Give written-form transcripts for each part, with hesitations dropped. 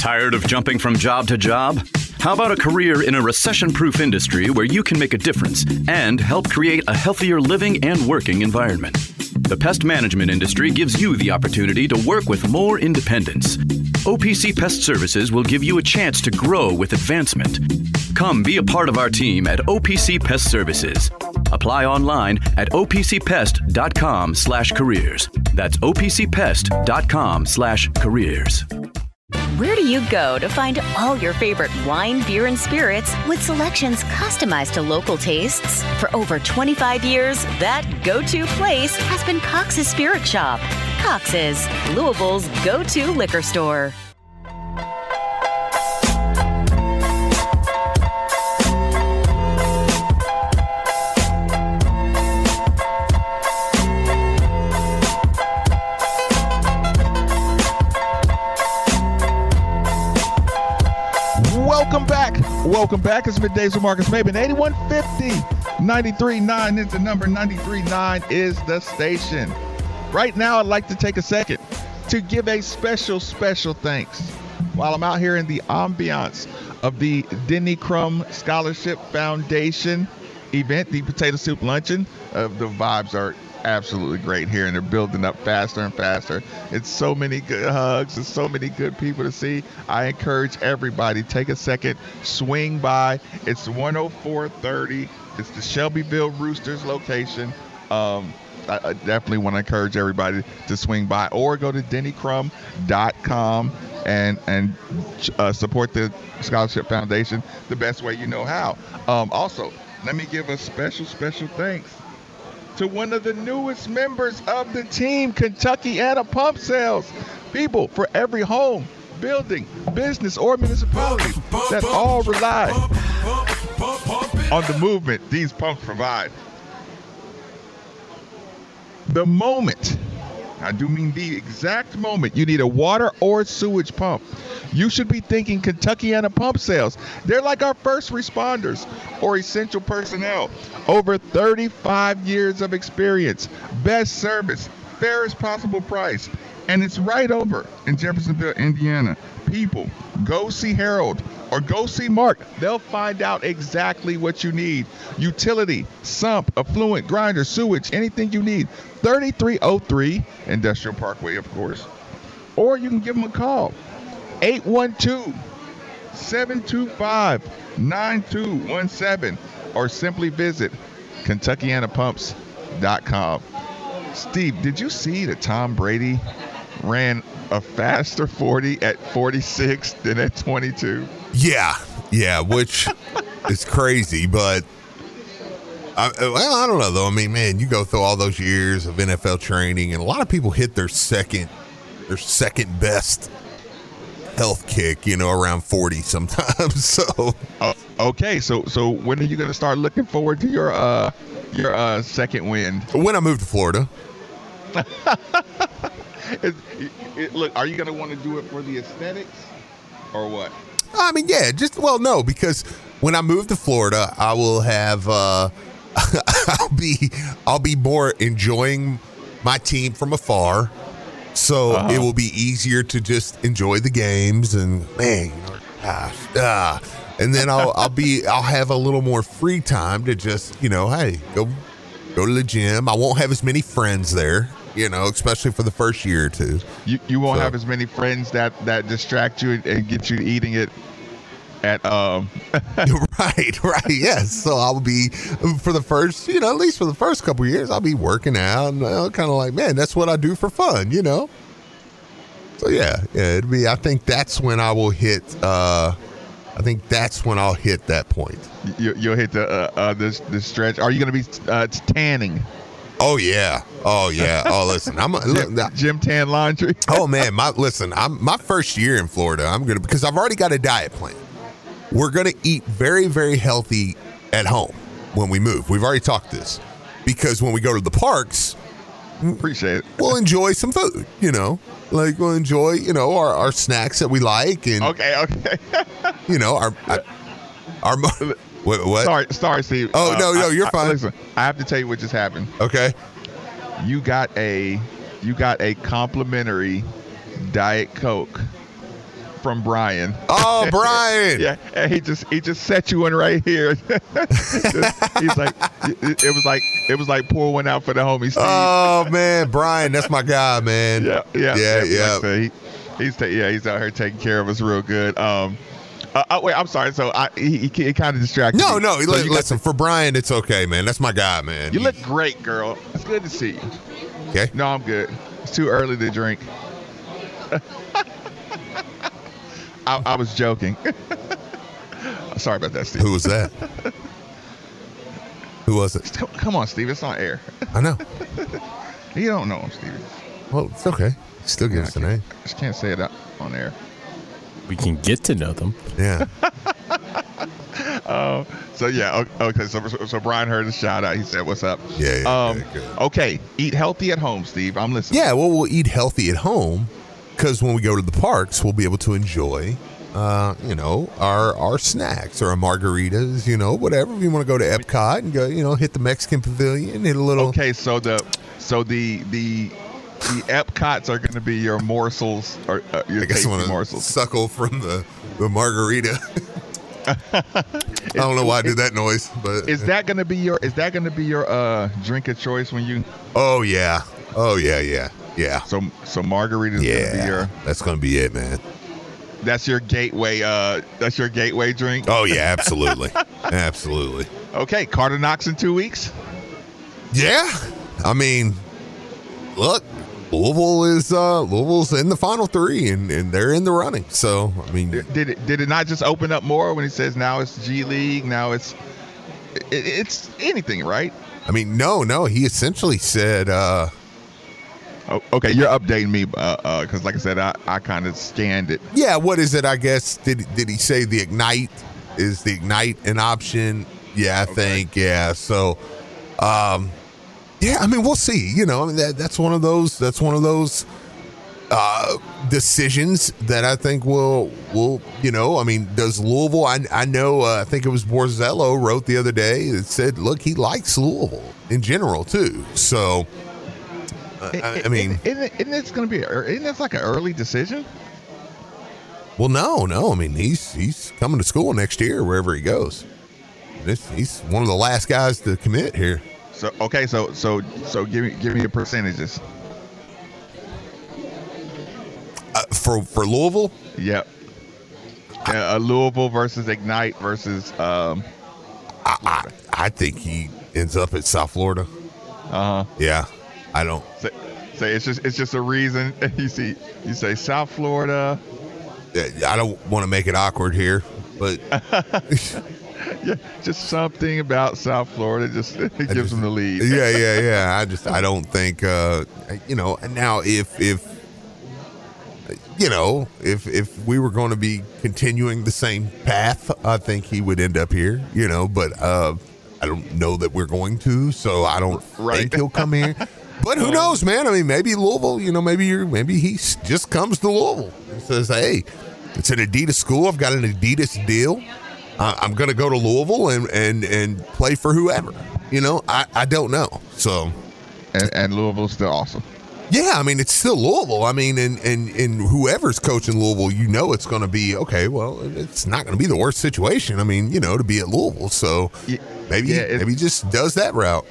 Tired of jumping from job to job? How about a career in a recession-proof industry where you can make a difference and help create a healthier living and working environment? The pest management industry gives you the opportunity to work with more independence. OPC Pest Services will give you a chance to grow with advancement. Come be a part of our team at OPC Pest Services. Apply online at opcpest.com/careers. That's opcpest.com/careers. Where do you go to find all your favorite wine, beer, and spirits with selections customized to local tastes? For over 25 years, that go-to place has been Cox's Spirit Shop. Cox's, Louisville's go-to liquor store. Welcome back. It's Middays with Marcus Maben. 8150 93.9 is the number. 93.9 is the station. Right now, I'd like to take a second to give a special thanks while I'm out here in the ambiance of the Denny Crum Scholarship Foundation event, the Potato Soup Luncheon. The vibes are absolutely great here, and they're building up faster and faster. It's so many good hugs and so many good people to see. I encourage everybody, take a second, swing by. It's 10430. It's the Shelbyville Roosters location. I definitely want to encourage everybody to swing by or go to dennycrum.com and support the Scholarship Foundation the best way you know how. Also, let me give a special thanks to one of the newest members of the team, Kentuckiana Pump Sales. People, for every home, building, business, or municipality that all rely on the movement these pumps provide. The moment, I do mean the exact moment, you need a water or sewage pump, you should be thinking Kentuckiana Pump Sales. They're like our first responders or essential personnel. Over 35 years of experience, best service, fairest possible price, and it's right over in Jeffersonville, Indiana. People, go see Harold or go see Mark. They'll find out exactly what you need. Utility, sump, affluent, grinder, sewage, anything you need. 3303 Industrial Parkway, of course. Or you can give them a call. 812-725-9217 or simply visit KentuckianaPumps.com. Steve, did you see that Tom Brady ran a faster 40 at 46 than at 22? Yeah, which is crazy, but I don't know though. I mean, man, you go through all those years of NFL training, and a lot of people hit their second best health kick, around 40 sometimes. So, okay. So when are you going to start looking forward to your second win? When I move to Florida. Look, are you going to want to do it for the aesthetics or what? I mean, yeah, no, because when I move to Florida, I will have I'll be more enjoying my team from afar. So it will be easier to just enjoy the games, and man, and then I'll have a little more free time to just, hey, go to the gym. I won't have as many friends there, especially for the first year or two. You won't have as many friends that distract you and get you eating it at right, yes. So I'll be, for the first, at least for the first couple of years, I'll be working out and kind of like, man, that's what I do for fun, So it'd be, I think that's when I will hit I'll hit that point. You'll hit the stretch. Are you going to be tanning? Oh yeah. Oh, listen, gym tan laundry. Oh man, my first year in Florida, because I've already got a diet plan. We're going to eat very, very healthy at home when we move. We've already talked this, because when we go to the parks, appreciate it. We'll enjoy some food, like we'll enjoy, our snacks that we like. And okay. our what? Sorry, Steve. Oh, no, you're fine. Listen, I have to tell you what just happened. Okay. You got a complimentary Diet Coke from Brian. Oh, Brian. Yeah, and he just set you one right here. He's like, it was like pour one out for the homie Steve. Oh man, Brian, that's my guy, man. Yeah. Yeah. Like he's out here taking care of us real good. Wait, I'm sorry. So he kind of distracted me. No. So Listen, for Brian, it's okay, man. That's my guy, man. You look great, girl. It's good to see you. Okay. No, I'm good. It's too early to drink. I was joking. Sorry about that, Steve. Who was that? Who was it? Come on, Steve. It's on air. I know. You don't know him, Steve. Well, it's okay. Still give us a name. I just can't say it out on air. We can get to know them. Yeah. So yeah, okay. So Brian heard a shout out. He said, "What's up?" Yeah. Good. Okay, eat healthy at home, Steve. I'm listening. Yeah. Well, we'll eat healthy at home because when we go to the parks, we'll be able to enjoy, our snacks or our margaritas. Whatever. If you want to go to Epcot and go, hit the Mexican Pavilion, hit a little. Okay. So the Epcots are going to be your morsels or your I guess I tasty want to morsels. suckle from the margarita. I don't know why I did that noise, but Is that going to be your drink of choice when you? Oh yeah. So margarita is going to be your. That's gonna be it, man. That's your gateway. That's your gateway drink. Oh yeah, absolutely, absolutely. Okay, Carter Knox in 2 weeks. Yeah, I mean, look, Louisville's in the Final Three, and they're in the running. So I mean, Did it not just open up more when he says now it's G League, now it's anything, right? I mean, no. He essentially said, okay, you're updating me because, like I said, I kind of scanned it. yeah. What is it? I guess did he say the Ignite? Is the Ignite an option? Yeah, I think. Yeah. So, yeah. I mean, we'll see. I mean, that's one of those. Decisions that I think will I mean, does Louisville, I know I think it was Borzello wrote the other day that said, look, he likes Louisville in general too. So I mean, isn't it going to be? Isn't it like an early decision? well, no. I mean, he's coming to school next year wherever he goes. He's one of the last guys to commit here. So okay, so give me your percentages. For Louisville. Yep. Louisville versus Ignite versus. I think he ends up at South Florida. Yeah, I don't. Say it's just a reason. You say South Florida. I don't want to make it awkward here, but Yeah, just something about South Florida just gives them the lead. Yeah. I don't think. Now if we were going to be continuing the same path, I think he would end up here. But I don't know that we're going to, so I don't think he'll come here. But who knows, man? I mean, maybe Louisville. Maybe he just comes to Louisville and says, "Hey, it's an Adidas school. I've got an Adidas deal. I'm going to go to Louisville and play for whoever." I don't know. So, and Louisville's still awesome. Yeah, I mean, it's still Louisville. I mean, and whoever's coaching Louisville, it's going to be okay. Well, it's not going to be the worst situation. I mean, to be at Louisville. So maybe he just does that route.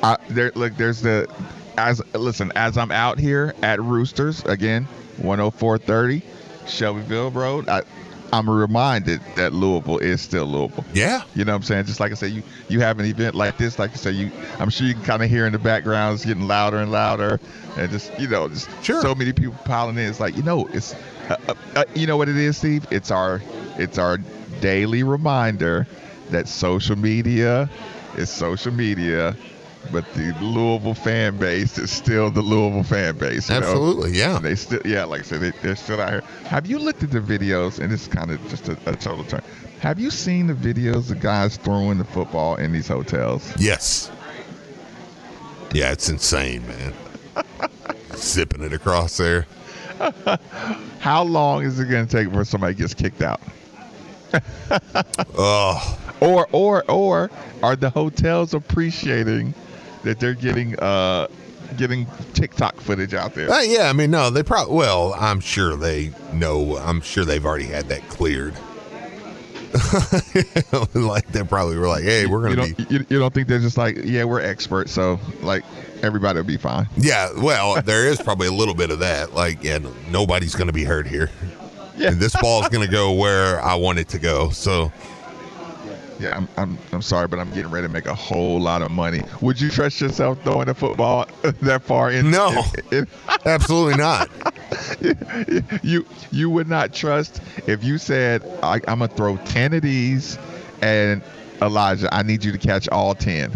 As I'm out here at Roosters again, 10430 Shelbyville Road, I'm reminded that Louisville is still Louisville. Yeah. You know what I'm saying? Just like I said, you have an event like this, like you say, I'm sure you can kind of hear in the background, it's getting louder and louder, and just sure. So many people piling in. It's like, it's, you know what it is, Steve? It's our daily reminder that social media is social media, but the Louisville fan base is still the Louisville fan base. Absolutely, yeah. And they still, like I said, they're still out here. Have you looked at the videos? And this is kind of just a total turn. Have you seen the videos of guys throwing the football in these hotels? Yes. Yeah, it's insane, man. Zipping it across there. How long is it going to take before somebody gets kicked out? Or are the hotels appreciating that they're getting getting TikTok footage out there. Yeah, I mean, no, they probably. Well, I'm sure they know. I'm sure they've already had that cleared. Like they probably were like, "Hey, we're gonna be." You don't think they're just like, "Yeah, we're experts, so like everybody will be fine." Yeah, well, there is probably a little bit of that. Like, yeah, nobody's gonna be hurt here. Yeah, and this ball's gonna go where I want it to go. So. Yeah, I'm sorry, but I'm getting ready to make a whole lot of money. Would you trust yourself throwing a football that far in? No, absolutely not. You would not trust if you said, I'm going to throw 10 of these, and Elijah, I need you to catch all 10.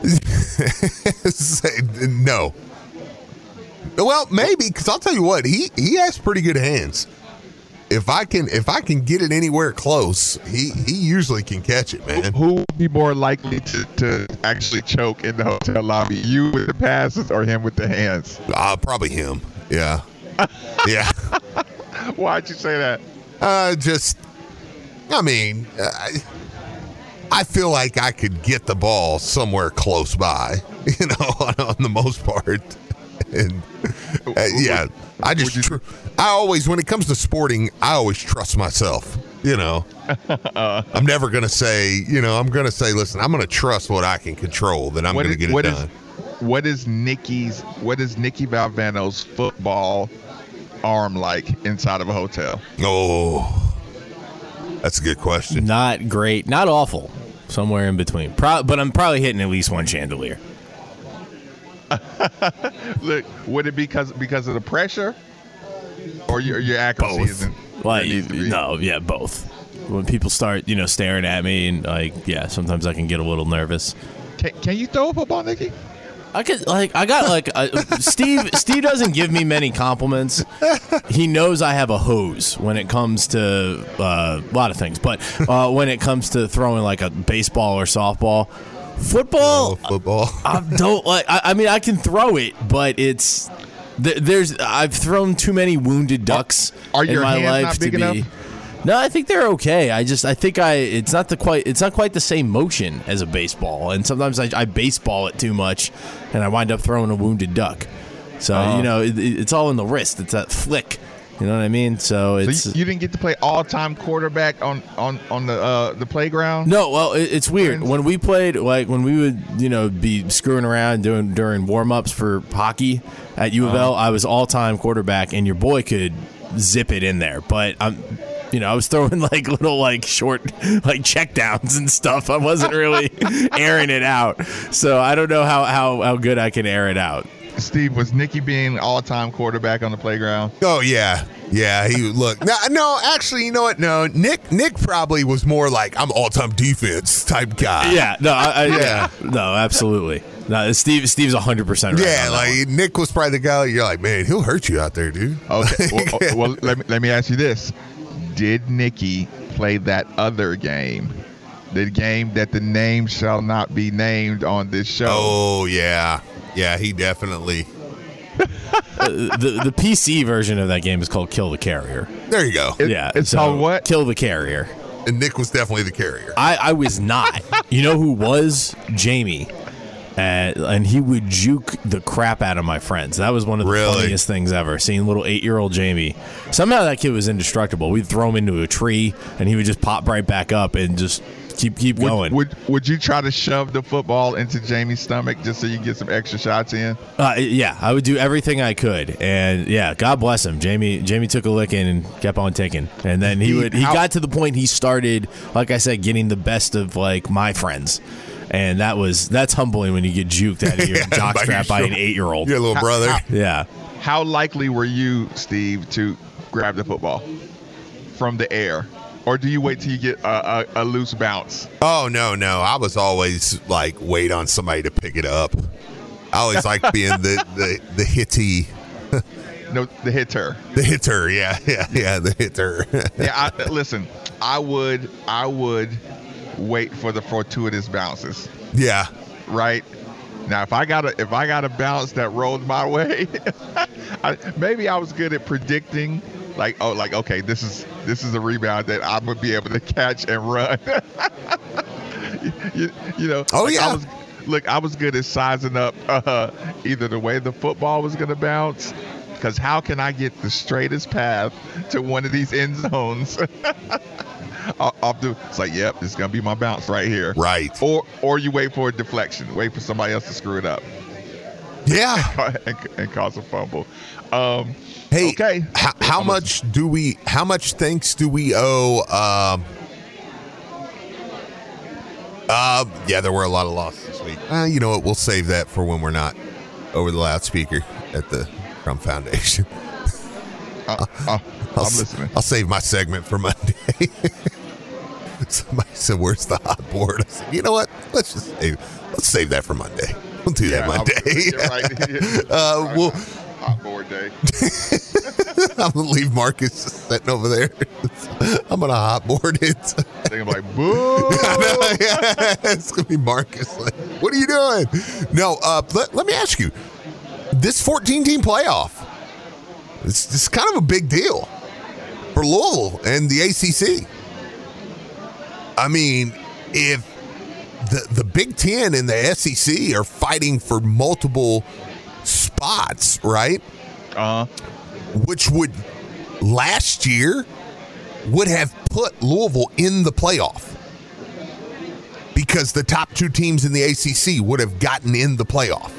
No. Well, maybe, because I'll tell you what, he has pretty good hands. If I can get it anywhere close, he usually can catch it, man. Who would be more likely to actually choke in the hotel lobby? You with the passes or him with the hands? Probably him. Yeah. Yeah. Why'd you say that? I feel like I could get the ball somewhere close by, on the most part. And yeah, I always, when it comes to sporting, I always trust myself. I'm never going to say, I'm going to say, listen, I'm going to trust what I can control, that I'm going to get it done. What is Nicky Valvano's football arm like inside of a hotel? Oh, that's a good question. Not great, not awful, somewhere in between. But I'm probably hitting at least one chandelier. Look, would it be because of the pressure, or your accuracy? Both. Isn't Both. When people start, staring at me, and sometimes I can get a little nervous. Can you throw a football, Nicky? I could, Steve. Steve doesn't give me many compliments. He knows I have a hose when it comes to a lot of things, but when it comes to throwing like a baseball or softball. Football. I don't like. I mean, I can throw it, but it's I've thrown too many wounded ducks in my life not big to be. enough? No, I think they're okay. It's not quite the same motion as a baseball, and sometimes I baseball it too much, and I wind up throwing a wounded duck. So it's all in the wrist. It's that flick. You know what I mean? So it's you didn't get to play all-time quarterback on the playground? No, well, it's weird. When we played, when we would be screwing around during warm-ups for hockey at U of L, I was all-time quarterback, and your boy could zip it in there. But I was throwing little short checkdowns and stuff. I wasn't really airing it out. So I don't know how good I can air it out. Steve, was Nicky being all-time quarterback on the playground? Oh yeah. No, actually, you know what? No, Nick probably was more like, I'm all-time defense type guy. Yeah, no, no, absolutely. No, Steve's 100% right. Yeah, Nick was probably the guy. You're like, man, he'll hurt you out there, dude. Okay, well, let me ask you this: did Nicky play that other game? The game that the name shall not be named on this show. Oh yeah. Yeah, he definitely. The PC version of that game is called Kill the Carrier. There you go. It's called what? Kill the Carrier. And Nick was definitely the carrier. I was not. You know who was? Jamie. And he would juke the crap out of my friends. That was one of the funniest things ever, seeing little 8-year-old Jamie. Somehow that kid was indestructible. We'd throw him into a tree, and he would just pop right back up and just keep going. Would you try to shove the football into Jamie's stomach just so you get some extra shots in? Yeah, I would do everything I could, and yeah, God bless him. Jamie took a licking and kept on ticking, and then he got to the point he started, like I said, getting the best of my friends, and that's humbling when you get juked out of your jockstrap by an 8-year-old. Your little brother. Yeah. How likely were you, Steve, to grab the football from the air? Or do you wait till you get a loose bounce? Oh, no. I was always wait on somebody to pick it up. I always like being the hitty. No, the hitter. The hitter, yeah, the hitter. Yeah, listen, I would wait for the fortuitous bounces. Yeah. Right? Now, if I got a bounce that rolled my way, maybe I was good at predicting. Okay, this is a rebound that I'm gonna be able to catch and run. Oh yeah. Look, I was good at sizing up either the way the football was going to bounce, because how can I get the straightest path to one of these end zones? It's like, yep, this is going to be my bounce right here. Right. Or you wait for a deflection, wait for somebody else to screw it up. Yeah. and cause a fumble. Hey, okay. How much thanks do we owe? Yeah, there were a lot of losses this week. You know what? We'll save that for when we're not over the loudspeaker at the Crumb Foundation. I'm listening. I'll save my segment for Monday. Somebody said, "Where's the hot board?" I said, "You know what? Let's save that for Monday. We'll do that Monday." Right. Hot board day. I'm gonna leave Marcus sitting over there. I'm gonna hot board it. They're gonna be like, boo! It's gonna be Marcus. Like, what are you doing? No. Let me ask you. This 14-team playoff. It's kind of a big deal for Louisville and the ACC. I mean, if the Big Ten and the SEC are fighting for multiple spots, right? Which would last year would have put Louisville in the playoff because the top two teams in the ACC would have gotten in the playoff.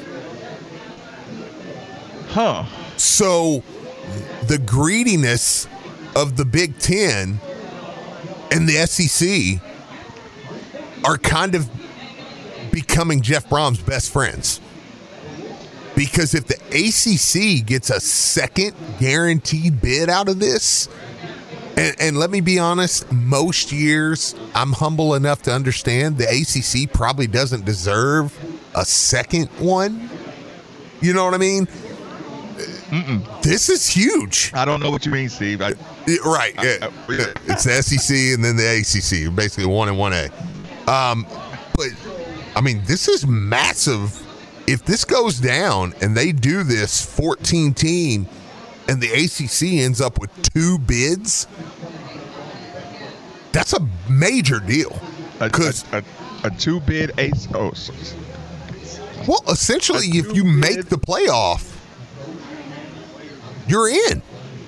So the greediness of the Big Ten and the SEC are kind of becoming Jeff Brom's best friends. Because if the ACC gets a second guaranteed bid out of this, and let me be honest, most years I'm humble enough to understand the ACC probably doesn't deserve a second one. You know what I mean? This is huge. I don't know what you mean, Steve. Right. It's the SEC and then the ACC, basically 1 and 1A. But, I mean, this is massive. If this goes down and they do this 14 team and the ACC ends up with 2 bids, that's a major deal. A 2-bid ace. Oh, well, essentially, if you make the playoff, you're in.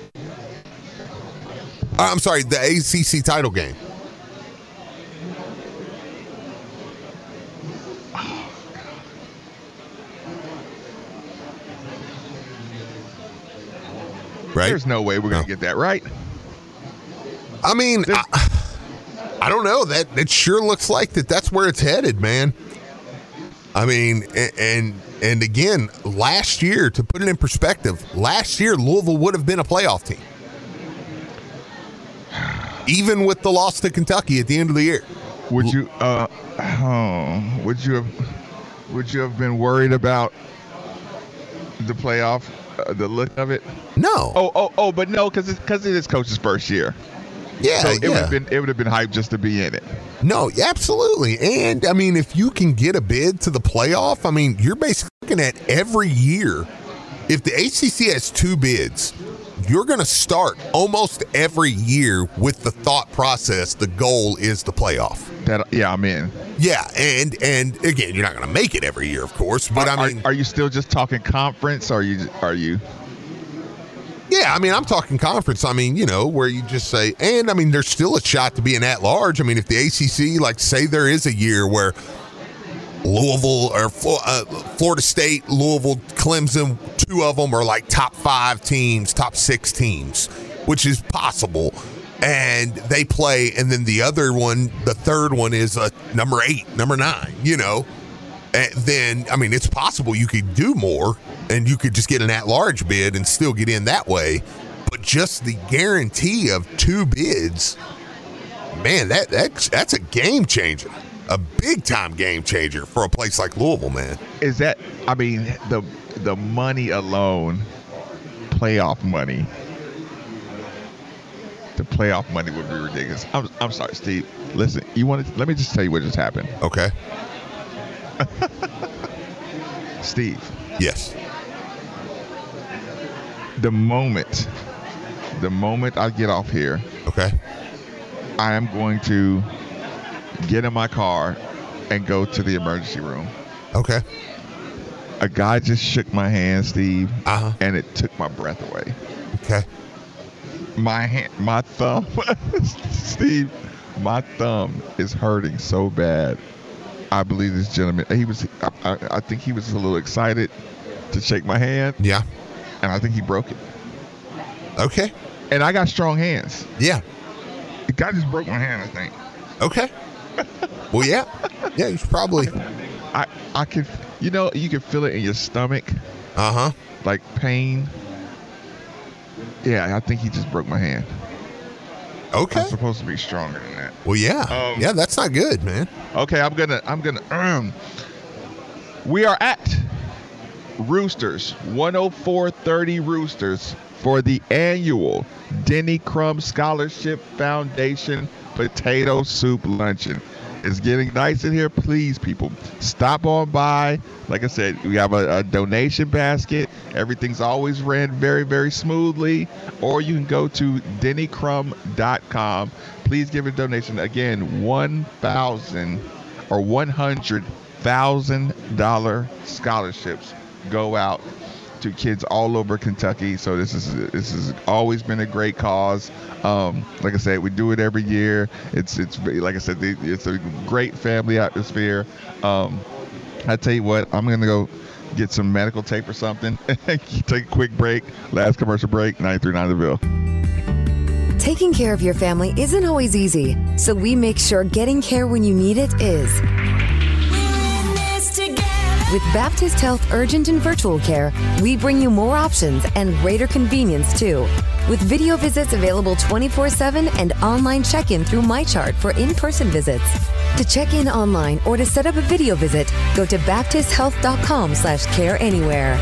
I'm sorry, the ACC title game. Right? There's no way we're going to get that right. I mean, I don't know. It sure looks like that's where it's headed, man. I mean, and again, last year, to put it in perspective, last year Louisville would have been a playoff team, even with the loss to Kentucky at the end of the year. Would you have been worried about the playoff, the look of it? No. But no, because it is coach's first year. Yeah, so it would have been hype just to be in it. No, absolutely. And I mean, if you can get a bid to the playoff, I mean, you're basically looking at every year. If the ACC has 2 bids, you're going to start almost every year with the thought process. The goal is the playoff. I'm in. Yeah, and again, you're not going to make it every year, of course. But are you still just talking conference? Or are you? Yeah, I mean, I'm talking conference. I mean, you know, where you just say, and I mean, there's still a shot to be an at-large. I mean, if the ACC, like, say there is a year where Louisville or Florida State, Louisville, Clemson, 2 of them are like top 5 teams, top 6 teams, which is possible. And they play, and then the other one, the third one is number 8, number 9, you know. And then, I mean, it's possible you could do more and you could just get an at-large bid and still get in that way. But just the guarantee of 2 bids, man, that's a game changer. A big-time game changer for a place like Louisville, man. Is that, I mean, the money alone, playoff money, the playoff money would be ridiculous. I'm sorry, Steve. Listen, let me just tell you what just happened. Okay. Steve. Yes. The moment I get off here, okay, I am going to get in my car and go to the emergency room. Okay. A guy just shook my hand, Steve, Uh-huh. and it took my breath away. Okay. My thumb, Steve, my thumb is hurting so bad. I believe this gentleman, I think he was a little excited to shake my hand, Yeah. and I think he broke it. Okay. And I got strong hands. Yeah. The guy just broke my hand, I think. Okay. Well, yeah. Yeah, you should probably. I could, you can feel it in your stomach, Uh-huh. like pain. Yeah, I think he just broke my hand. Okay. I'm supposed to be stronger than that. Well, yeah. Yeah, that's not good, man. Okay, I'm gonna. We are at Roosters, 10430 Roosters for the annual Denny Crumb Scholarship Foundation Potato Soup Luncheon. It's getting nice in here. Please, people, stop on by. Like I said, we have a donation basket. Everything's always ran very, very smoothly. Or you can go to dennycrumb.com. Please give a donation. Again, $100,000 scholarships go out to kids all over Kentucky. So this has always been a great cause. Like I said, we do it every year. It's like I said, it's a great family atmosphere. I tell you what, I'm gonna go get some medical tape or something. Take a quick break. Last commercial break. 93.9 The Ville. Taking care of your family isn't always easy, so we make sure getting care when you need it is. With Baptist Health Urgent and Virtual Care, we bring you more options and greater convenience, too. With video visits available 24/7 and online check-in through MyChart for in-person visits. To check in online or to set up a video visit, go to baptisthealth.com/careanywhere.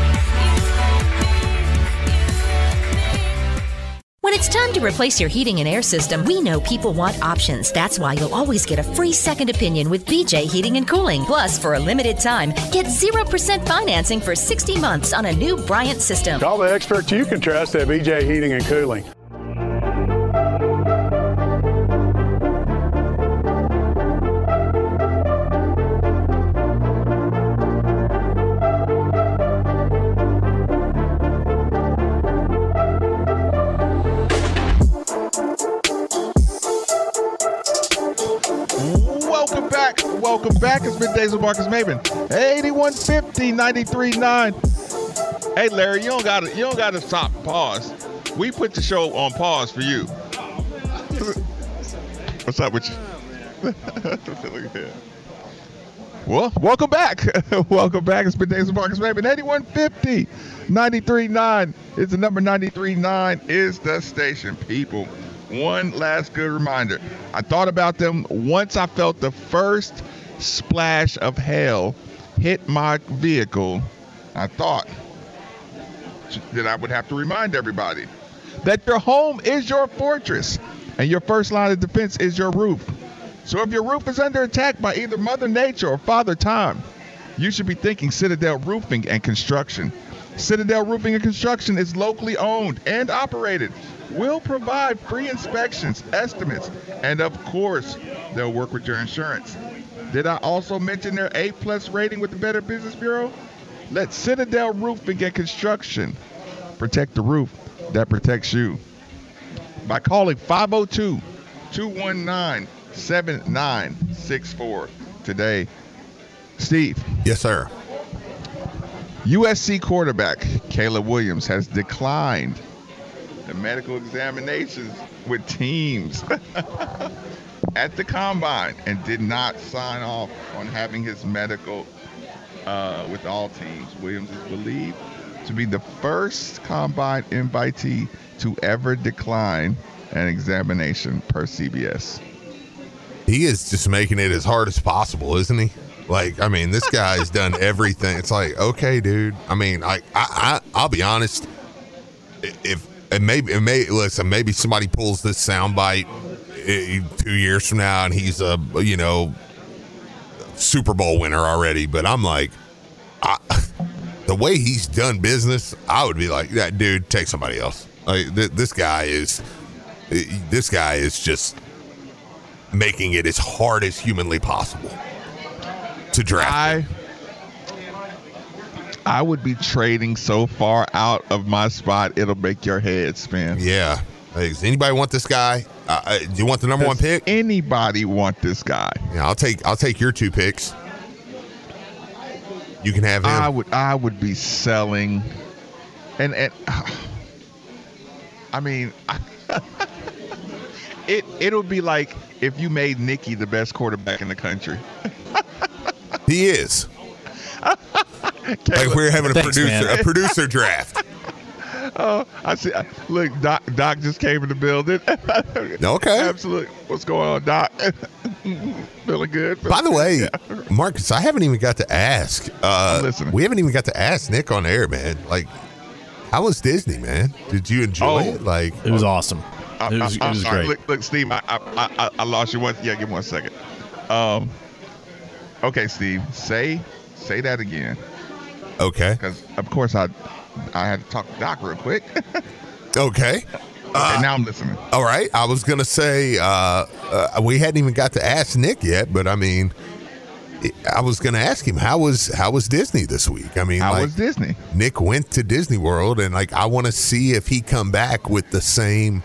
When it's time to replace your heating and air system, we know people want options. That's why you'll always get a free second opinion with BJ Heating and Cooling. Plus, for a limited time, get 0% financing for 60 months on a new Bryant system. Call the experts you can trust at BJ Heating and Cooling. Welcome back. It's Middays with Marcus Maven. 8150 93.9. Hey Larry, you don't gotta stop. Pause. We put the show on pause for you. What's up with you? Well, welcome back. Welcome back. It's Middays with Marcus Maven. 8150 93.9. It's the number. 93.9 is the station, people. One last good reminder. I thought about them once I felt the first splash of hail hit my vehicle. I thought that I would have to remind everybody that your home is your fortress and your first line of defense is your roof. So if your roof is under attack by either Mother Nature or Father Time, you should be thinking Citadel Roofing and Construction. Citadel Roofing and Construction is locally owned and operated. Will provide free inspections, estimates, and of course, they'll work with your insurance. Did I also mention their A+ rating with the Better Business Bureau? Let Citadel Roofing and Construction protect the roof that protects you by calling 502-219-7964 today. Steve. Yes, sir. USC quarterback Caleb Williams has declined the medical examinations with teams at the combine and did not sign off on having his medical with all teams. Williams is believed to be the first combine invitee to ever decline an examination per CBS. He is just making it as hard as possible, isn't he? Like, I mean, this guy's done everything. It's like, okay, dude. I mean, I'll be honest. Listen, maybe somebody pulls this soundbite 2 years from now and he's a, Super Bowl winner already. But I'm like, the way he's done business, I would be like, that dude, take somebody else. Like, this guy is just making it as hard as humanly possible to draft. I would be trading so far out of my spot, it'll make your head spin. Yeah. Hey, does anybody want this guy? Do you want the number one pick? Anybody want this guy? Yeah, I'll take your 2 picks. You can have him. I would be selling, and I mean, it'll be like if you made Nicky the best quarterback in the country. He is. Like we're having a producer draft. Oh, I see. Look, Doc just came in the building. Okay. Absolutely. What's going on, Doc? Feeling good? By the way, Marcus, I haven't even got to ask. We haven't even got to ask Nick on air, man. Like, how was Disney, man? Did you enjoy it? Like, it was awesome. It was great. Look, Steve, I lost you once. Yeah, give me 1 second. Okay, Steve, say that again. Okay. Because of course I had to talk to Doc real quick. Okay. Now I'm listening. All right. I was gonna say we hadn't even got to ask Nick yet, but I mean, I was gonna ask him how was Disney this week? I mean, how was Disney? Nick went to Disney World, and like I want to see if he come back with the same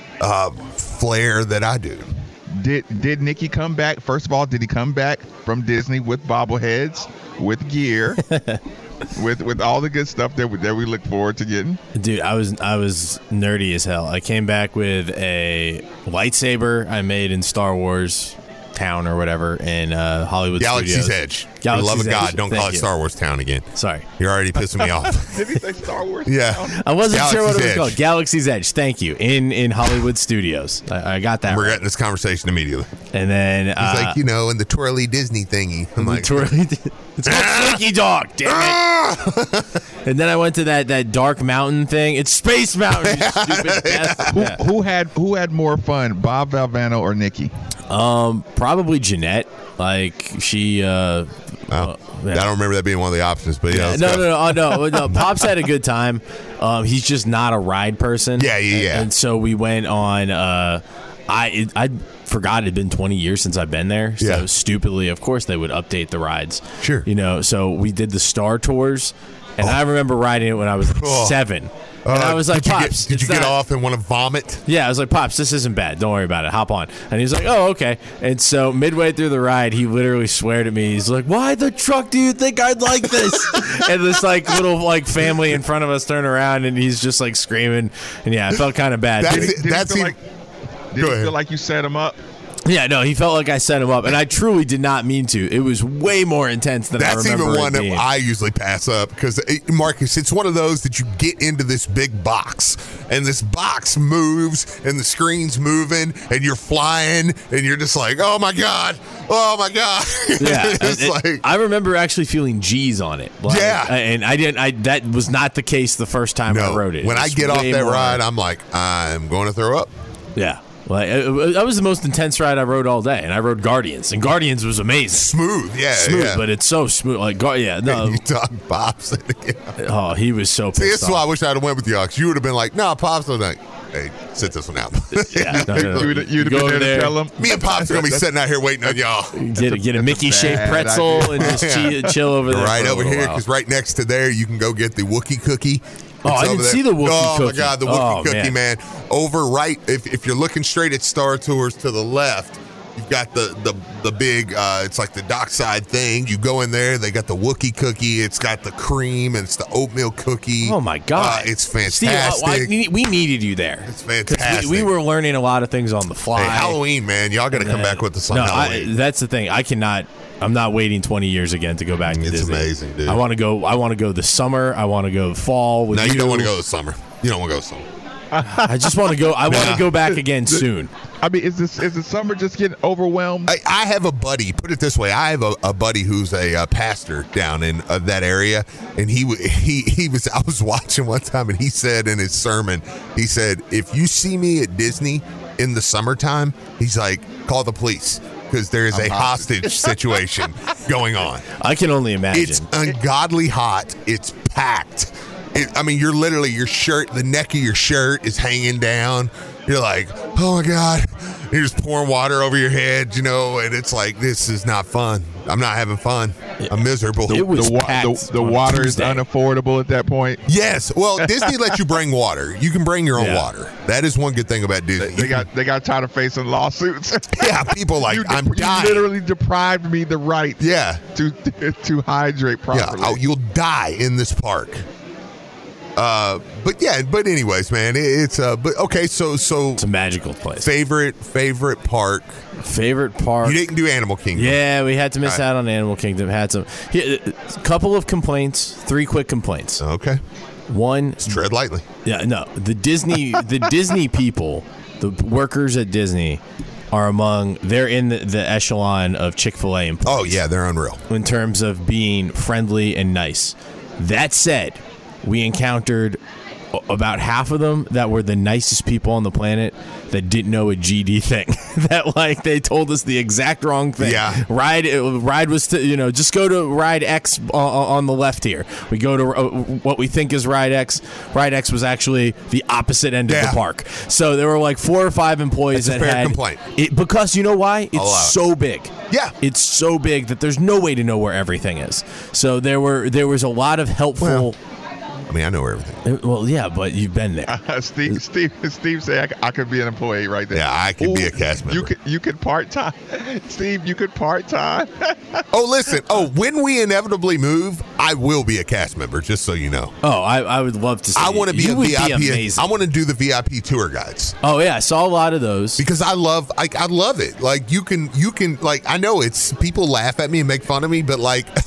flair that I do. Did Nicky come back? First of all, did he come back from Disney with bobbleheads, with gear? with all the good stuff that we look forward to getting. Dude, I was nerdy as hell. I came back with a lightsaber I made in Star Wars Town or whatever in Hollywood Galaxy's Studios. Edge. For the love of God, don't call it Star Wars Town again. Sorry. You're already pissing me off. Did he say Star Wars Yeah. Town? I wasn't sure what it was Edge. called. Galaxy's Edge. Thank you. In Hollywood Studios. I got that We're right. getting this conversation immediately. And then He's like, in the twirly Disney thingy. I'm like, it's called Slinky Dog, damn it. And then I went to that Dark Mountain thing. It's Space Mountain, you stupid bastard. Who had more fun, Bob Valvano or Nicky? Probably Jeanette. Like she I don't remember that being one of the options, but yeah. No. Pops had a good time. He's just not a ride person. Yeah. And so we went on. I forgot it had been 20 years since I've been there. So stupidly, of course, they would update the rides. Sure. So we did the Star Tours, and I remember riding it when I was 7. And I was like, Pops. Did you get off and want to vomit? Yeah, I was like, Pops, this isn't bad. Don't worry about it. Hop on. And he's like, oh, okay. And so midway through the ride, he literally sweared at me. He's like, why the truck do you think I'd like this? And this little family in front of us turned around, and he's just screaming. And yeah, I felt kind of bad. Did he feel like you set him up? Yeah, no, he felt like I set him up, and I truly did not mean to. It was way more intense than I remember. That's even one it being. that I usually pass up because, Marcus, it's one of those that you get into this big box, and this box moves, and the screen's moving, and you're flying, and you're just like, oh my god. Yeah, it's I remember actually feeling G's on it. And I didn't. That was not the case the first time I rode it. When I get off that ride, I'm like, I'm going to throw up. Yeah. That was the most intense ride I rode all day, and I rode Guardians, and Guardians was amazing. Smooth, but it's so smooth. You talk Pops. Oh, he was so pissed. See, this is why I wish I'd have went with you, because you would have been like, no, Pops was like, hey, sit this one out. You'd have been there to tell him. Me and Pops are going to be sitting out here waiting on y'all. Get a Mickey-shaped pretzel and just chill over there. Right over here, because right next to there, you can go get the Wookiee cookie. Oh, I didn't see the Wookiee cookie. Oh, my God, the Wookiee cookie, man. Over right, if you're looking straight at Star Tours to the left, you've got the big, it's like the dockside thing. You go in there, they got the Wookiee cookie. It's got the cream, and it's the oatmeal cookie. Oh, my God. It's fantastic. Steve, we needed you there. It's fantastic. We were learning a lot of things on the fly. Hey, Halloween, man. Y'all got to come back with us on Halloween. That's the thing. I'm not waiting 20 years again to go back to Disney. It's amazing, dude. I want to go this summer. I want to go fall. No, you don't want to go this summer. You don't want to go this summer. I just want to go. I want to go back again soon. I mean, is the summer just getting overwhelmed? I have a buddy. Put it this way: I have a buddy who's a pastor down in that area, and he was. I was watching one time, and he said in his sermon, he said, "If you see me at Disney in the summertime, he's like, call the police." Because there is a hostage situation going on. I can only imagine. It's ungodly hot. It's packed. You're literally, your shirt, the neck of your shirt is hanging down. You're like, oh my God, You're just pouring water over your head, and it's like, this is not fun. I'm not having fun. I'm miserable. It was the water Tuesday. is unaffordable at that point. Yes. Well, Disney lets you bring water. You can bring your own water. That is one good thing about Disney. They got tired of facing lawsuits. Yeah, people like, I'm dying. You literally deprived me the right to hydrate properly. Yeah, you'll die in this park. But anyways, man, it's okay. So it's a magical place. Favorite park. Favorite park. You didn't do Animal Kingdom. Yeah, we had to miss out on Animal Kingdom. Had some. A couple of complaints. 3 quick complaints. Okay. One. Let's tread lightly. Yeah, no. The Disney people, the workers at Disney, they're in the echelon of Chick-fil-A employees. Oh yeah, they're unreal in terms of being friendly and nice. That said, we encountered about half of them that were the nicest people on the planet that didn't know a GD thing. That they told us the exact wrong thing. Yeah. Ride was just go to ride X on the left here. We go to what we think is ride X. Ride X was actually the opposite end of the park. So there were 4 or 5 employees That's that a fair had complaint. because you know why? It's so big. Yeah. It's so big that there's no way to know where everything is. So there was a lot of helpful. Well, I mean, I know everything. Well, yeah, but you've been there. Steve said I could be an employee right there. Yeah, I could be a cast member. You could part-time. Steve, you could part-time. Listen. When we inevitably move, I will be a cast member, just so you know. I would love to see I want to be you a would VIP. Be amazing. I want to do the VIP tour guides. Oh, yeah, I saw a lot of those. Because I love it. You can I know it's people laugh at me and make fun of me, but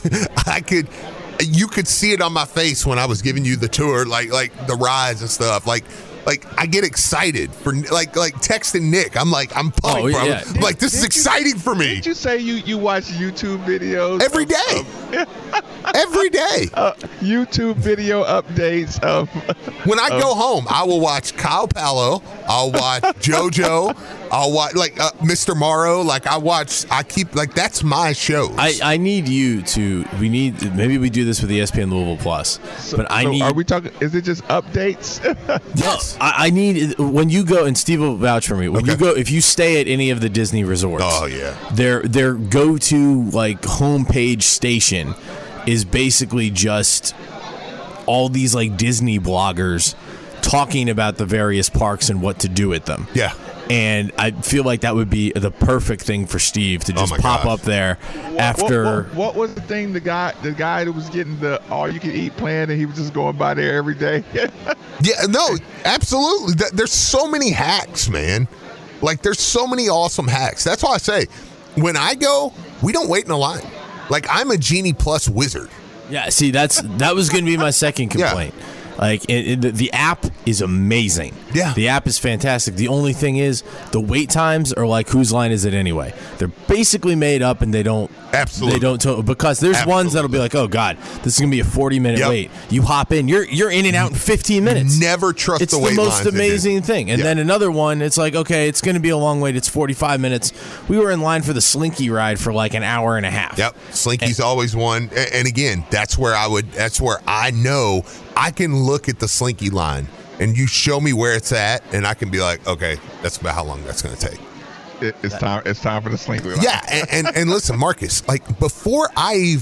you could see it on my face when I was giving you the tour, like the rides and stuff. Like I get excited for texting Nick. I'm pumped, bro. Yeah. This is exciting for me. Did you say you watch YouTube videos every day? Every day. YouTube video updates of. When I go home, I will watch Kyle Palo. I'll watch JoJo. I'll watch Mr. Morrow. That's my show. I need you to. Maybe we do this with ESPN Louisville Plus. Are we talking? Is it just updates? Yes. I need when you go, and Steve will vouch for me. When you go, if you stay at any of the Disney resorts, oh yeah, their go-to homepage station is basically just all these Disney bloggers talking about the various parks and what to do at them. Yeah. And I feel like that would be the perfect thing for Steve to just pop up there after. What was the thing? The guy that was getting the all-you-can-eat plan, and he was just going by there every day. Yeah, no, absolutely. There's so many hacks, man. There's so many awesome hacks. That's why I say, when I go, we don't wait in a line. I'm a Genie Plus wizard. Yeah, see, that was going to be my second complaint. Yeah. The app is amazing. Yeah. The app is fantastic. The only thing is the wait times are whose line is it anyway? They're basically made up, and they don't. Absolutely. They don't because there's ones that'll be oh God, this is gonna be a 40-minute wait. You hop in, you're in and out in 15 minutes. Never trust it's the wait lines. It's the most lines amazing thing. And then another one, it's okay, it's gonna be a long wait. It's 45 minutes. We were in line for the Slinky ride for an hour and a half. Yep, Slinky's always one. And again, that's where I know I can look at the Slinky line, and you show me where it's at, and I can be okay, that's about how long that's going to take. It's time for the Slinky line. Yeah, and listen, Marcus, before I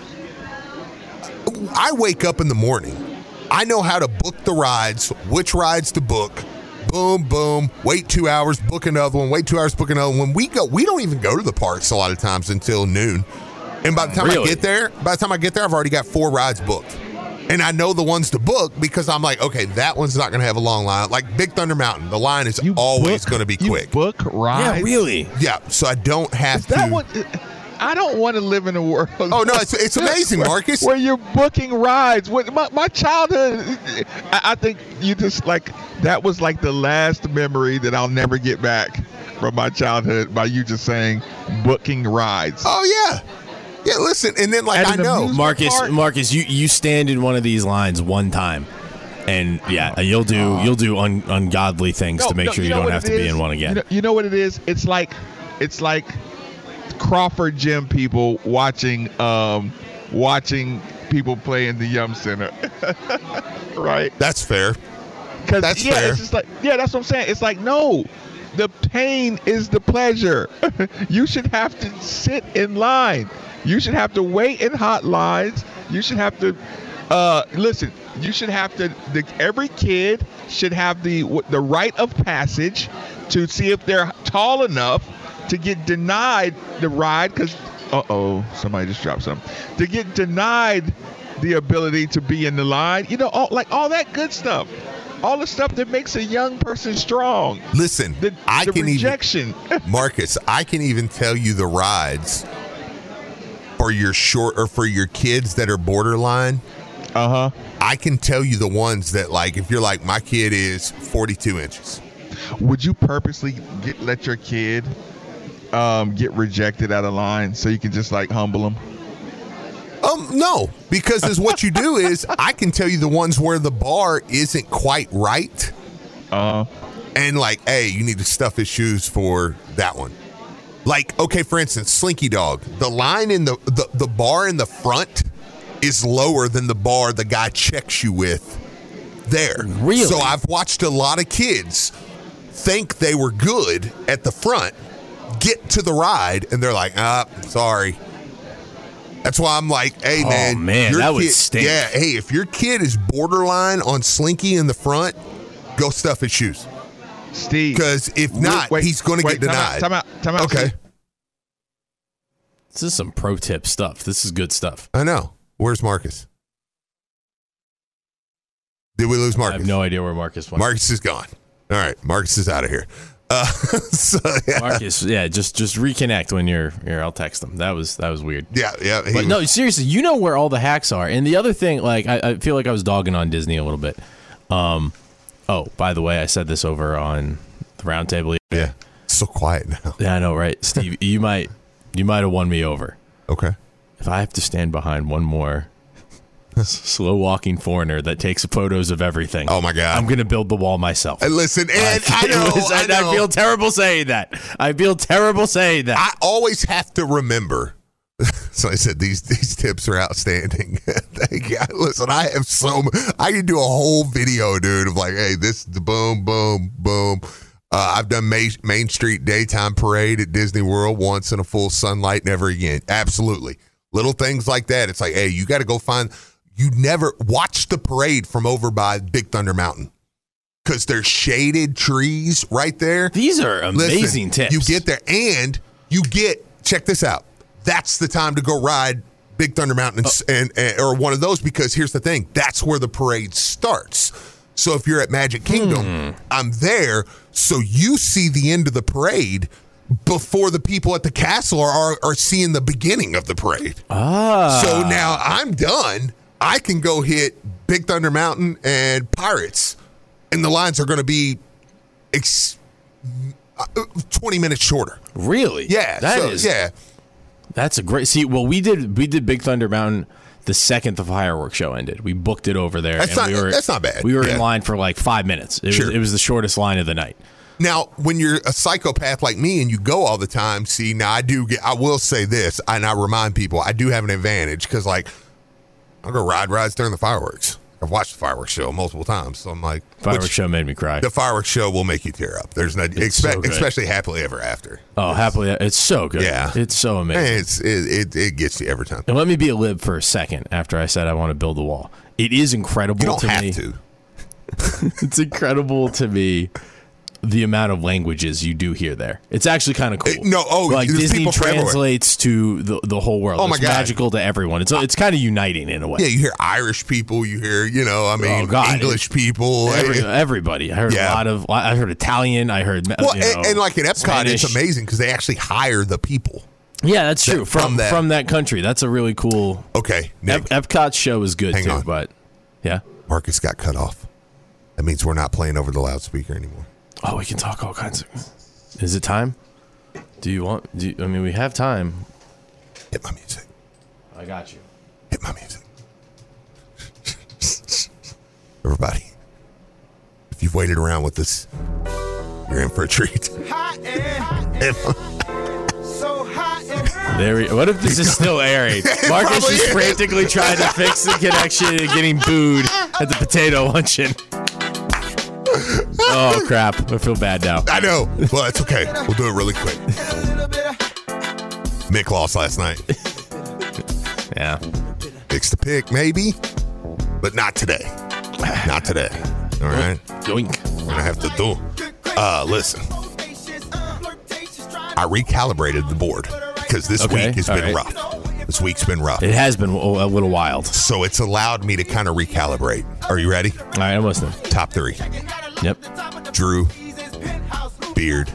wake up in the morning, I know how to book the rides, which rides to book. Boom, boom. Wait 2 hours, book another one. Wait 2 hours, book another one. When we go, we don't even go to the parks a lot of times until noon. And by the time I get there, I've already got 4 rides booked. And I know the ones to book because I'm okay, that one's not going to have a long line. Big Thunder Mountain, the line is always going to be quick. You book rides? Yeah, really? Yeah, so I don't have to. I don't want to live in a world. Oh, no, it's amazing, Marcus. Where you're booking rides. My childhood, I think you just that was the last memory that I'll never get back from my childhood by you just saying booking rides. Oh, yeah. Yeah, listen, and then I know. Marcus, you stand in one of these lines one time, and you'll do ungodly things to make sure you don't have to be in one again. You know what it is? It's like Crawford Gym people watching people play in the Yum Center, right? That's fair. That's fair. It's just that's what I'm saying. It's no. The pain is the pleasure. You should have to sit in line. You should have to wait in hot lines. You should have to listen. You should have to. Every kid should have the rite of passage to see if they're tall enough to get denied the ride. Because somebody just dropped something. To get denied the ability to be in the line. You know, all that good stuff. All the stuff that makes a young person strong. Listen, the rejection. Marcus, I can even tell you the rides for your for your kids that are borderline. I can tell you the ones that, like, if you're like, my kid is 42 inches. Would you purposely let your kid get rejected out of line so you can just like humble them? No, because what you do is I can tell you the ones where the bar isn't quite right. And like, hey, you need to stuff his shoes for that one. Like, okay, for instance, Slinky Dog. The line in the bar in the front is lower than the bar the guy checks you with there. Really? So I've watched a lot of kids think they were good at the front, get to the ride, and they're like, sorry. That's why I'm like, hey, man. Oh, man, that would stink. Yeah, hey, if your kid is borderline on Slinky in the front, go stuff his shoes. Steve. Because if not, he's going to get denied. Time out. Okay. Steve. This is some pro tip stuff. This is good stuff. I know. Where's Marcus? Did we lose Marcus? I have no idea where Marcus went. Marcus is gone. All right, Marcus is out of here. Marcus, just reconnect when you're here. I'll text him. That was weird. Yeah. But no, seriously, you know where all the hacks are. And the other thing, like, I feel like I was dogging on Disney a little bit. By the way, I said this over on the roundtable. Yeah, it's so quiet now. Yeah, I know, right, Steve? you might have won me over. Okay. If I have to stand behind one more slow walking foreigner that takes photos of everything. Oh my God! I'm gonna build the wall myself. And listen, and I know. I feel terrible saying that. I always have to remember. So I said these tips are outstanding. Thank you. Listen, I can do a whole video, dude, of like, hey, this the boom, boom, boom. I've done Main Street daytime parade at Disney World once in a full sunlight, never again. Absolutely. Little things like that. It's like, hey, you got to go find. You never watch the parade from over by Big Thunder Mountain because there's shaded trees right there. These are amazing tips. You get there and check this out. That's the time to go ride Big Thunder Mountain and or one of those, because here's the thing. That's where the parade starts. So if you're at Magic Kingdom, I'm there. So you see the end of the parade before the people at the castle are seeing the beginning of the parade. So now I'm done. I can go hit Big Thunder Mountain and Pirates, and the lines are going to be 20 minutes shorter. Really? Yeah. That's a great. See, well, we did Big Thunder Mountain the second the fireworks show ended. We booked it over there. That's not bad. We were in line for like 5 minutes. It was the shortest line of the night. Now, when you're a psychopath like me and you go all the time, see, now I will say this, and I remind people, I do have an advantage because, like, I'll go ride rides during the fireworks. I've watched the fireworks show multiple times, so I'm like, fireworks show made me cry. The fireworks show will make you tear up. There's no, especially Happily Ever After. Oh, Happily, it's so good. Yeah, it's so amazing. It gets you every time. And let me be a lib for a second. After I said I want to build a wall, it is incredible. You don't have me. to. It's incredible to me the amount of languages you do hear there. It's actually kind of cool. Like Disney translates to the whole world. Oh my it's God. magical to everyone. It's kind of uniting in a way. Yeah, you hear Irish people, you hear, English people. Everybody. I heard I heard Italian, I heard and like at Epcot, Scottish. It's amazing because they actually hire the people. Yeah, that's true. From that country. That's a really cool. Okay, Nick. Epcot's show is good too, but yeah. Marcus got cut off. That means we're not playing over the loudspeaker anymore. Oh, we can talk all kinds of. Is it time? We have time. Hit my music. I got you. Hit my music. Everybody, if you've waited around with this, you're in for a treat. What if this is still airing? Marcus is frantically trying to fix the connection and getting booed at the potato luncheon. Oh, crap. I feel bad now. I know. Well, it's okay. We'll do it really quick. Mick lost last night. Yeah. Fix the pick, maybe, but not today. Not today. All right? Yoink. We're going to have to do. Listen. I recalibrated the board because this week has been rough. This week's been rough. It has been a little wild. So it's allowed me to kind of recalibrate. Are you ready? All right, I'm listening. Top 3. Yep. Drew, Beard,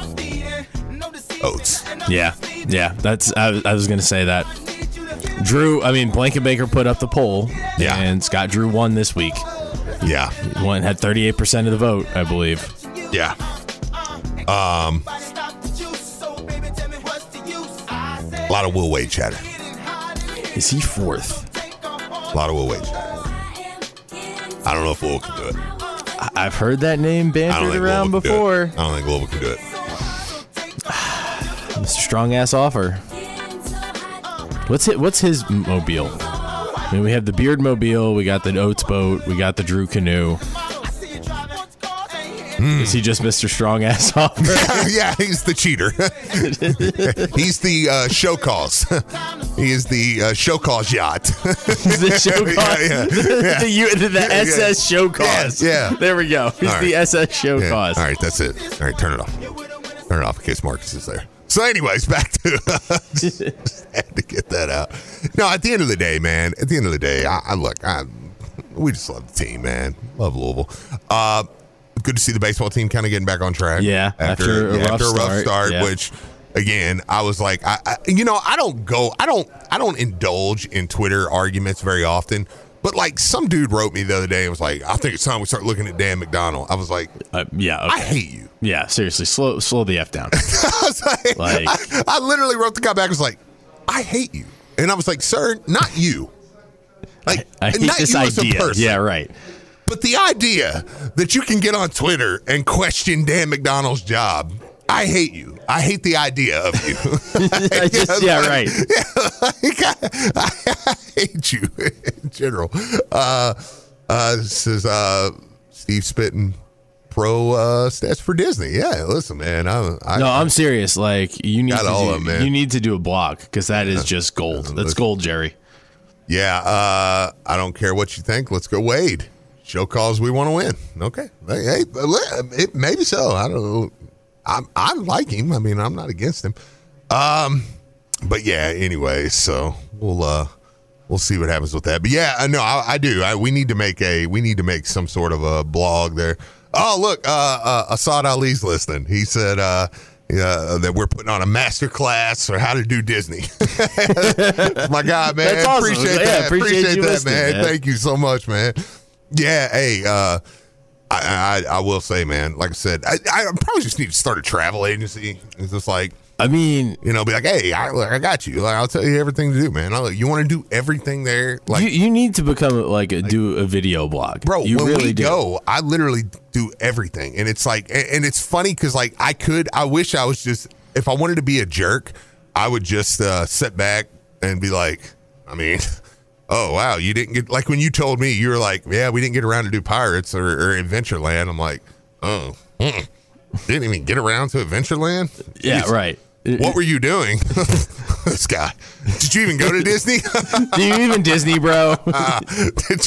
Oates. Yeah. I was going to say that. Drew, Blankenbaker put up the poll. Yeah. And Scott Drew won this week. Yeah. Had 38% of the vote, I believe. Yeah. A lot of Will Wade chatter. Is he 4th? A lot of Will Wade chatter. I don't know if Will can do it. I've heard that name bantered around before. I don't think Louisville can do it. Mr. Strong Ass Offer. What's his mobile? We have the Beard Mobile, we got the Oates boat, we got the Drew canoe. Is he just Mr. Strong Ass Offer? Yeah, he's the cheater. He's the show cause. He is the show cause yacht. The show cause. The SS show cause. Yeah. There we go. He's the SS show cause. All right, that's it. All right, turn it off. Turn it off in case Marcus is there. So anyways, back to just had to get that out. No, at the end of the day, man, we just love the team, man. Love Louisville. Good to see the baseball team kind of getting back on track. Yeah, after a rough start, yeah. Which again, I was like, I don't indulge in Twitter arguments very often. But like some dude wrote me the other day and was like, I think it's time we start looking at Dan McDonnell. I was like, yeah, okay. I hate you. Yeah, seriously, slow the F down. I was like, I literally wrote the guy back. I was like, I hate you. And I was like, sir, not you. Like, I hate not this you as a idea. person. Yeah, right. But the idea that you can get on Twitter and question Dan McDonnell's job, I hate you. I hate the idea of you. Right. I hate you in general. This is Steve Spitting pro stats for Disney. Yeah, listen, man. I'm serious. Like you need to do a block because that is just gold. That's gold, Jerry. Yeah. I don't care what you think. Let's go, Wade. Show calls. We want to win. Okay. Hey, maybe so. I don't know. I like him. I mean, I'm not against him. But yeah. Anyway, so we'll see what happens with that. But yeah, no, I do. We need to make some sort of a blog there. Oh, look, Asad Ali's listening. He said that we're putting on a master class for how to do Disney. My guy, man. That's awesome. Appreciate that. Appreciate that, man. Thank you so much, man. Yeah, hey, I will say, man, like I said, I probably just need to start a travel agency. It's just like, be like, hey, I got you. Like, I'll tell you everything to do, man. You want to do everything there? Like, you need to become do a video blog, bro. You when really we do. go, I literally do everything, and it's like, and it's funny because like I wish I was just, if I wanted to be a jerk, I would just sit back and be like, I mean. Oh, wow. You didn't get, like when you told me, you were like, yeah, we didn't get around to do Pirates or Adventureland. I'm like, didn't even get around to Adventureland? Yeah, right. What were you doing? This guy. Did you even go to Disney? Do you even Disney, bro? Did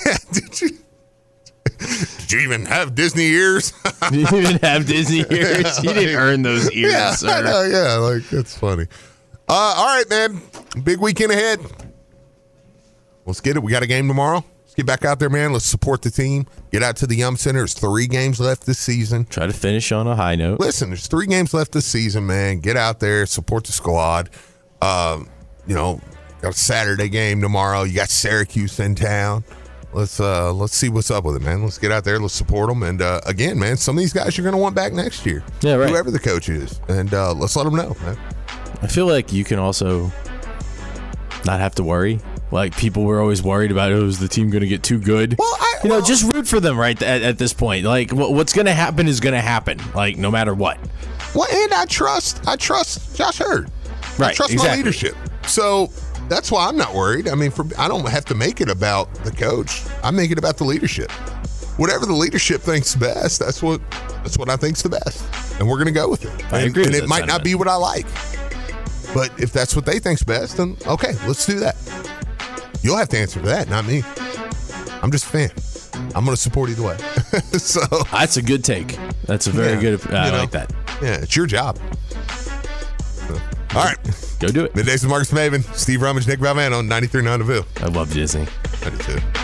you even have Disney ears? Do you even have Disney ears? You didn't earn those ears, yeah, sir. Yeah, like, that's funny. All right, man. Big weekend ahead. Let's get it. We got a game tomorrow. Let's get back out there, man. Let's support the team. Get out to the Yum Center. There's 3 games left this season. Try to finish on a high note. Listen, there's 3 games left this season, man. Get out there, support the squad. Got a Saturday game tomorrow. You got Syracuse in town. Let's see what's up with it, man. Let's get out there. Let's support them. And again, man, some of these guys you're going to want back next year. Yeah, right. Whoever the coach is, and let's let them know, man. I feel like you can also not have to worry. Like, people were always worried about, is the team going to get too good? Well, just root for them right at this point. Like, what's going to happen is going to happen, like, no matter what. Well, and I trust Josh Hurd. Right, I trust my leadership. So that's why I'm not worried. I mean, I don't have to make it about the coach. I make it about the leadership. whatever the leadership thinks best, that's what I think's the best, and we're going to go with it. I agree. And with it that might sentiment. not be what I like, but if that's what they think's best, then okay, let's do that. You'll have to answer for that, not me. I'm just a fan. I'm going to support either way. So that's a good take. That's a very good. I like that. Yeah, it's your job. All right. Go do it. Middays with Marcus Maven, Steve Rummage, Nick Valvano, 93.9 The Ville. I love Disney. I do too.